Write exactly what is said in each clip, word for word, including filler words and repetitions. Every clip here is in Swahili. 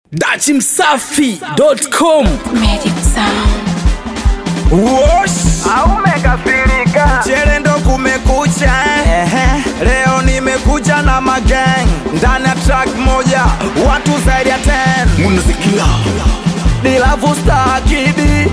dachi msafi dot com. Magic Sound. Wosh aume kasirika chere ndo kumekucha eh. Leo nimekuja na magang ndani ya track moja watu zaidi ya ten Munazikila Dilavu Star Kidi.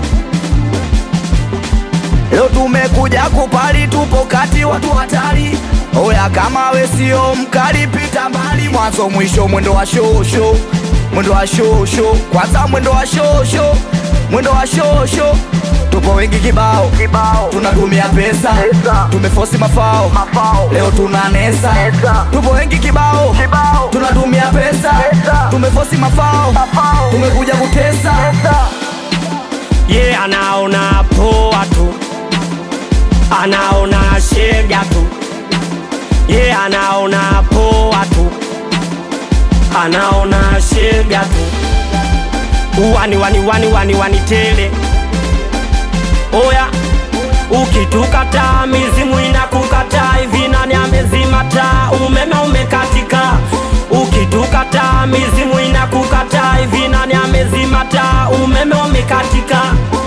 Leo tumekuja kupali, tupo kati watu hatari. Oya kama we sio mkali pita mbali. Mwanzo mwisho mwendo wa shosho, mwendo wa shosho. Kwanza mwendo wa shosho, mwendo wa shosho. Tupo wengi kibao, kibao. Tunadumia pesa, pesa. Tumefosi mafao, mafao. Leo tunanesa, nesa. Tupo wengi kibao, kibao. Tunadumia pesa, pesa. Tumefosi mafao, mafao. Tumekuja kutesa, nesa. Yeah, anaona poa tu, anaona shega tu. Yeah, anaona poa tu, anaona shega tu. Wani wani wani wani wani tele. Oya, ukitukata mizimu inakukata. Hivi nani amezima taa? Umeme umekatika. Ukitukata mizimu inakukata. Hivi nani amezima taa? Umeme umekatika.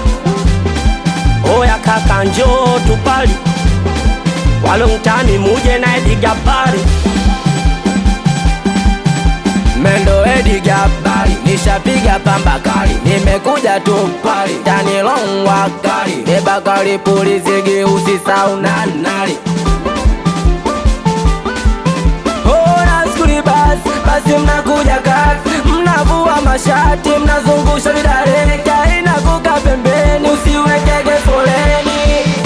Oya kaka njoo tupali, walo mtani muje na Edi Gabari. Mendo Edi Gabari, nishapiga pamba kali. Nimekuja tupali, tani longwa kali. Beba kali polisi geusi sauna nali. Hora skuli basi, basi mnakuja kati. Mnavua mashati, mnazungusha vidare. Kaina kuka pembeni, usiwekege foleni.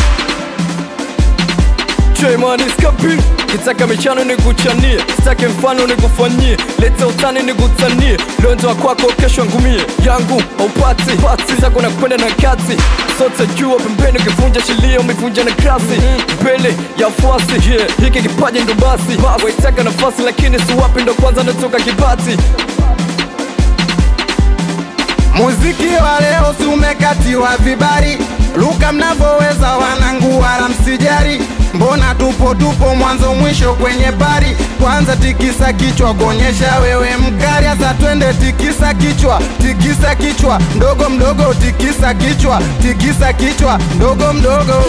Mani skapi, kitaka michano ni kuchanie, sitake mfano ni kufanyie. Leta utani ni kutanie, lonzo wa kwako kesho ngumie. Yangu haupati, pati zako na kwenda na kazi. Sote jua pembeni ukivunja shilia umevunja na krasi. Mbele ya fuasi, yeah, hiki kipaji ndo basi. Waitaka nafasi lakini siwapi ndo kwanza natoka kibati. Muziki wa leo si umekatiwa vibari. Luka mnavoweza wanangu wala msijari. Mbona tupo tupo mwanzo mwisho kwenye bari. Kwanza tikisa kichwa kuonyesha wewe mkari. Asa twende tikisa kichwa, tikisa kichwa. Mdogo mdogo tikisa kichwa, tikisa kichwa. Mdogo mdogo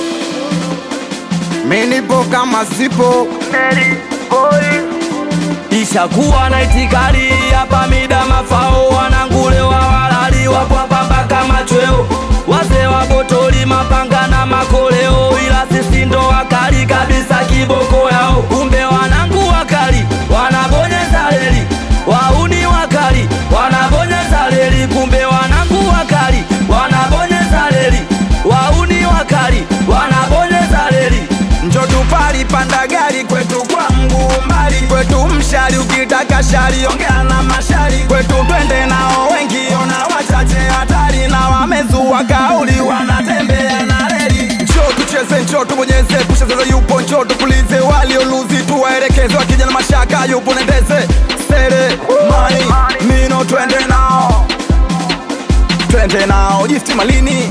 minipo kama sipo Mary boy. Ishakuwa na itikali hapa mida mafao. Wanangulewa walali wapo hapa mpaka machweo. Wazee wa botoli mapanga na makoleo. Ila sisi ndo wakali kabisa kiboko yao. Kumbe wanangu wakali wanabonyeza leli. Wauni wakali wanabonyeza leli. Kumbe wanangu wakali wanabonyeza leli. Wauni wakali wanabonyeza leli. Njo tupali panda gari kwetu kwa mguu mbali. Kwetu mshari ukitaka shari ongea na mashari. Kwetu twende nao wengi ona wachache hatari. Na wamezua kauli wanatembea na reli. Njo tucheze njo tubonyeze pusha sasa yupo. Njo tupulize walioluzi tuwaelekeze. Wakija na mashaka yupo nendeze. Sere mani mino twende nao, twende nao jifti malini.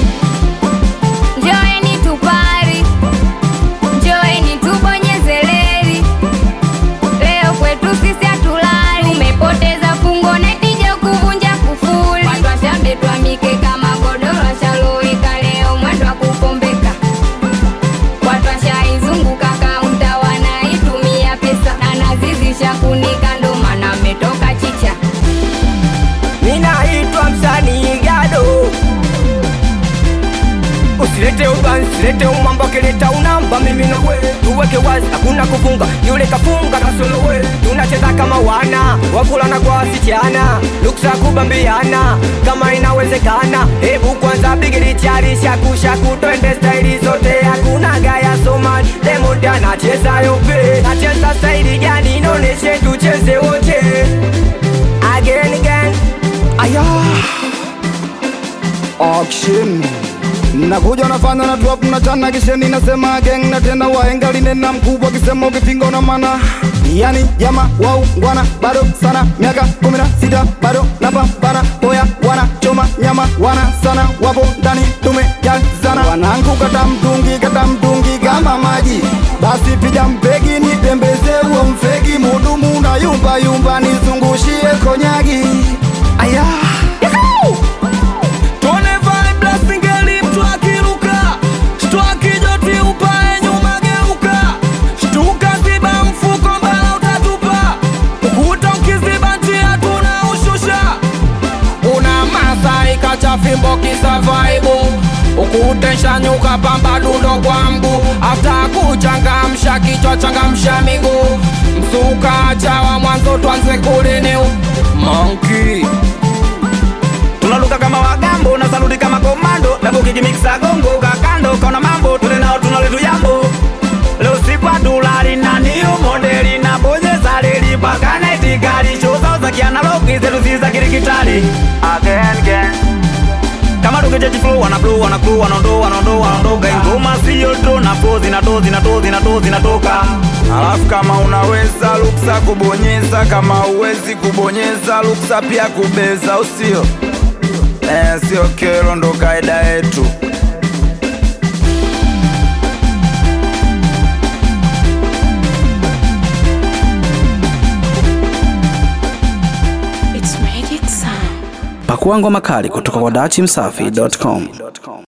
Njoeni tupari, njoeni tubonyeze leri. Leo kwetu sisi hatulali. Umepoteza fungo netija kuvunja kufuli. Watu washabetwa mike kama godoro washaloweka. Leo mwendo wa kupombeka. Watu washaizunguka kaunta wanaitumia pesa. Na nazizisha kunika ndo maana metoka chicha. Ninaitwa msanii Gado. Usilete ubanzi, usilete umambo kileta unamba. Mimi na we tuweke wazi, hakuna kufunga. Yule kafunga kasolo we. Tunacheza kama wana wakulana kwa wasichana. Luksa kubambiana kama inawezekana. Hebu kwanza bigili chari shaku shaku. Twende staili zote hakuna gaya somani. Demonde anacheza yope. Nacheza staili gani inoneshe tucheze wote. Again again. Aya Action. Nakuja nafanya na drop na chana kisheni nasema gang na tena wahenga linena mkubwa kisema ukipinga una maana. Yani jama wau ngwana bado sana miaka kumi na sita bado napambana. Oya wana choma nyama wana sana wapo ndani tumejazana. Wanangu kata mtungi kata mtungi kama maji. Basi pija mpegi nitembeze uo mfegi. Mudumu na yumba yumba nizungushie konyagi. fimbo kisa vaibu ukutensha nyuka pamba dundo kwa mguu after kuchangamsha kichwa changamsha miguu msuka chawa mwanzo tuanze kuliniu monkey tunaluka kama wagambo na saluti kama komando double kick mixa gongo kakando kaona mambo tule nao tunaletu jambo leo siku atulali na new modeli na bonyeza leli paka night gari show zao za kianalogi zetu ziza kirikitali again again kama tukejeji flow wana blow wana glow wanaondo wanaondo wanaondoka ingoma sio tu na pozi na dozi na dozi na dozi natoka alafu kama unaweza luksa kubonyeza kama uwezi kubonyeza luksa pia kubeza usio eh sio kero ndo kaida yetu Pakua ngoma kali kutoka kwa dachimsafi dot com.